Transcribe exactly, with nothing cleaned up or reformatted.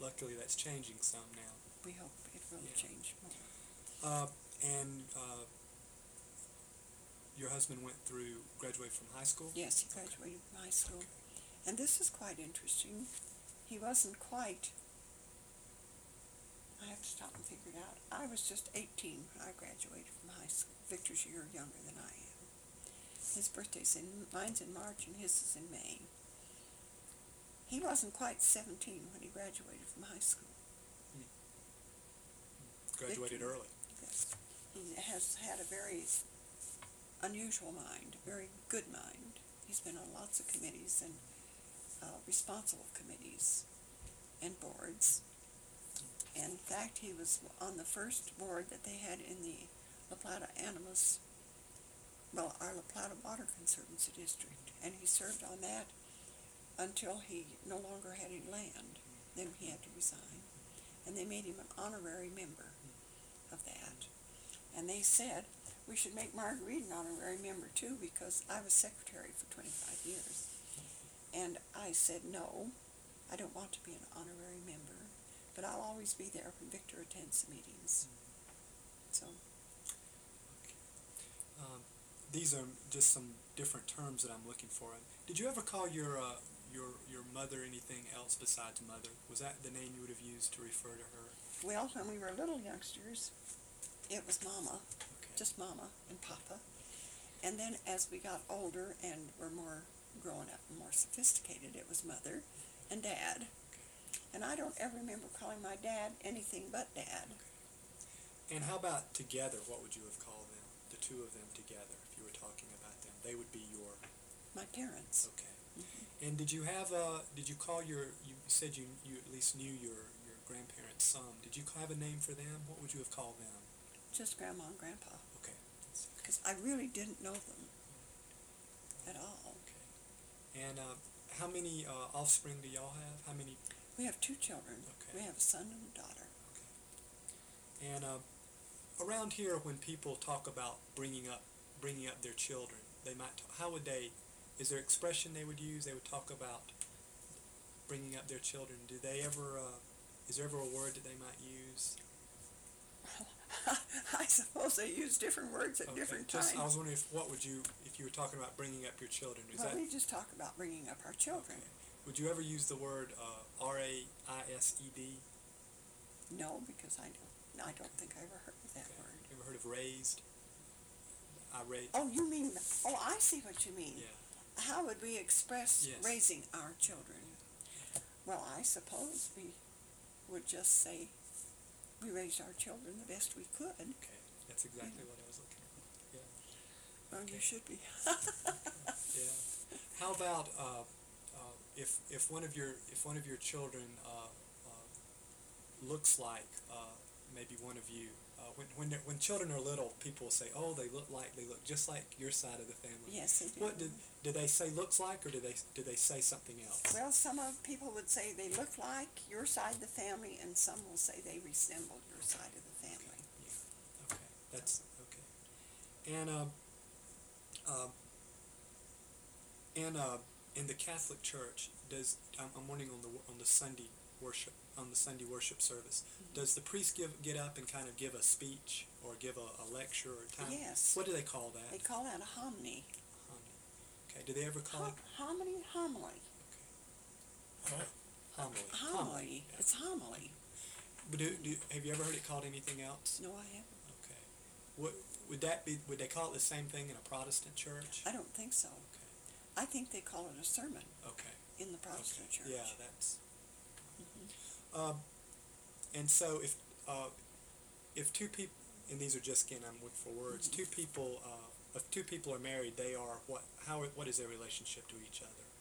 luckily that's changing some now. We hope it will Yeah. change more. Uh, and uh, your husband went through, graduated from high school? Yes, he graduated Okay. from high school. Okay. And this is quite interesting. He wasn't quite, I have to stop and figure it out. I was just eighteen when I graduated from high school. Victor's a year younger than I am. His birthday's in, mine's in March and his is in May. He wasn't quite seventeen when he graduated from high school. Graduated Victor, early. Yes. He has had a very unusual mind, a very good mind. He's been on lots of committees and uh, responsible committees and boards. And in fact, he was on the first board that they had in the La Plata Animas, well, our La Plata Water Conservancy District. And he served on that until he no longer had any land. Then he had to resign. And they made him an honorary member of that. And they said, we should make Marguerite an honorary member too, because I was secretary for twenty-five years. And I said, no, I don't want to be an honorary member, but I'll always be there when Victor attends the meetings. So. Okay. Um, these are just some different terms that I'm looking for. Did you ever call your uh, your your mother anything else besides mother? Was that the name you would have used to refer to her? Well, when we were little youngsters, it was Mama, Okay. just Mama and Papa. And then as we got older and were more grown up and more sophisticated, it was Mother and Dad. Okay. And I don't ever remember calling my dad anything but Dad. Okay. And how about together? What would you have called them? The two of them together, if you were talking about them, they would be your. My parents. Okay. Mm-hmm. And did you have a? Did you call your? You said you you at least knew your your grandparents some. Did you have a name for them? What would you have called them? Just Grandma and Grandpa. Okay. Because I really didn't know them at all. Okay. And uh, how many uh, offspring do y'all have? How many? We have two children. Okay. We have a son and a daughter. Okay. And uh, around here, when people talk about bringing up bringing up their children, they might. Talk, how would they? Is there expression they would use? They would talk about bringing up their children. Do they ever? Uh, is there ever a word that they might use? I suppose they use different words at okay. different Just, times. I was wondering if what would you if you were talking about bringing up your children? Is well, that, we just talk about bringing up our children. Okay. Would you ever use the word uh, R A I S E D? No, because I don't. I don't think I ever heard of that Okay. word. You ever heard of raised? I raised. Oh, you mean? Oh, I see what you mean. Yeah. How would we express Yes. raising our children? Well, I suppose we would just say we raised our children the best we could. Okay, that's exactly Yeah. what I was looking for. Yeah. Well, Okay. you should be. Yeah. How about uh, uh, if if one of your if one of your children uh, uh, looks like uh, maybe one of you? Uh, when when they're- when children are little, people say, "Oh, they look like they look just like your side of the family." Yes, they do. What did do they say looks like, or do they do they say something else? Well, some of people would say they look like your side of the family, and some will say they resemble your side of the family. Yeah. Okay. That's okay. And uh, uh, and uh, in the Catholic Church, does I'm, I'm wondering on the on the Sunday worship on the Sunday worship service, Mm-hmm. does the priest give get up and kind of give a speech or give a, a lecture or time? Yes. What do they call that? They call that a homily. Homily. Okay. Do they ever call Hom- it homily, homily. homily? Homily. Yeah. It's homily. But do, do, have you ever heard it called anything else? No, I haven't. Okay. What would that be? Would they call it the same thing in a Protestant church? I don't think so. Okay. I think they call it a sermon Okay. in the Protestant Okay. church. Yeah, that's. Mm-hmm. Um, and so if uh, if two people, and these are just again I'm looking for words. Mm-hmm. Two people, uh, if two people are married, they are what? How? What is their relationship to each other?